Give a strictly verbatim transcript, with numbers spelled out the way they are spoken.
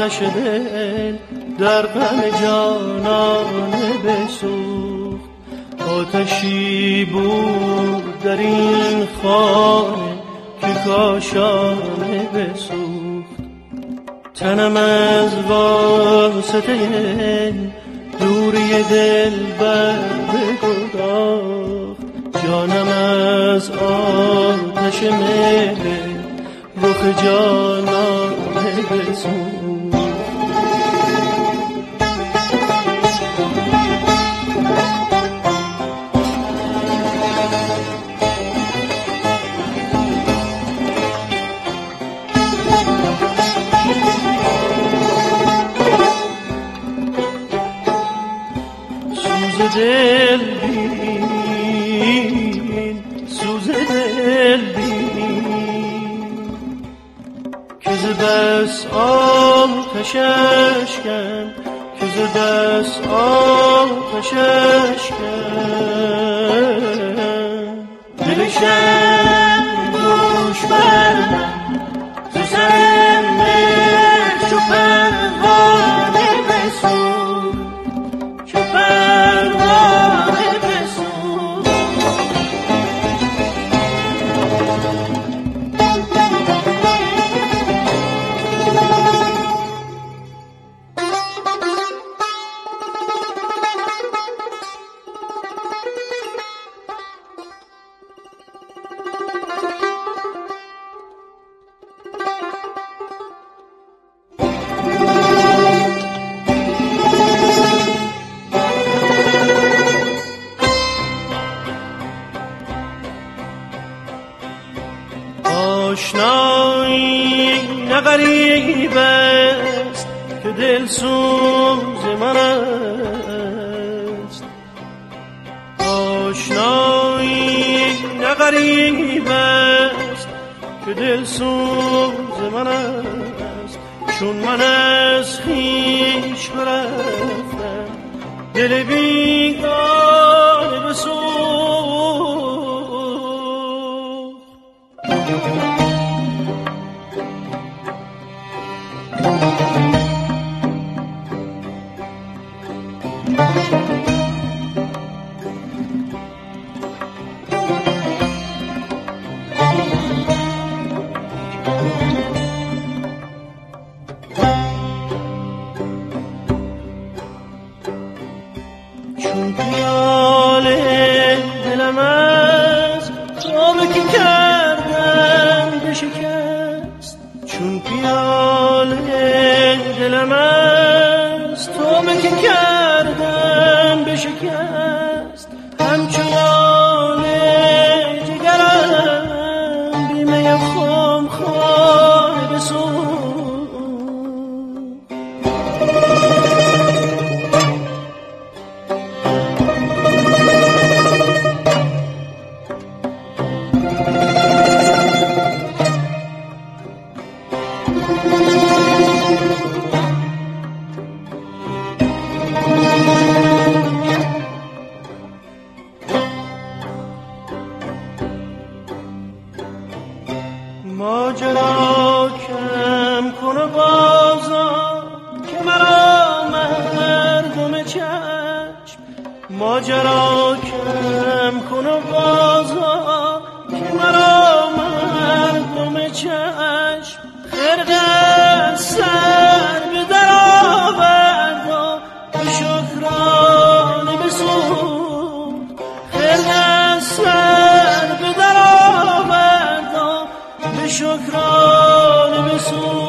آتش دل در غم جانانه بسوخت. آتشی بود در این خانه که کاشانه بسوخت. تنم از واسطه دوری دل بر بگداخت. جانم از آتش مهر رخ جانانه بسوخت. دل بین سوز دل بین که ز بس آتش اشکم که ز بس آتش اشکم دلشم دوش بر من ز سر مهر چو پروانه بسوخت. چو پروانه بسوخت. آشنایی نه غریب است که دل سوز من است. آشنایی نه غریب است که دل سوز من است. چون من از خویش برفتم دل بیگانه بسوخت. چون پیاله دلم از خوابه که کردم بشکست. چون پیاله دلم از توبه که کردم بشکست. همچنان جگرم بیمه خم خانه بسوخت. ماجرا کم کن و بازا که مرا مردم چشم. ماجرا کم کن و بازا که مرا مردم چشم. خرقه سر به در آورد و به شکرانه بسوخت. خرقه سر به در آورد و به شکرانه بسوخت.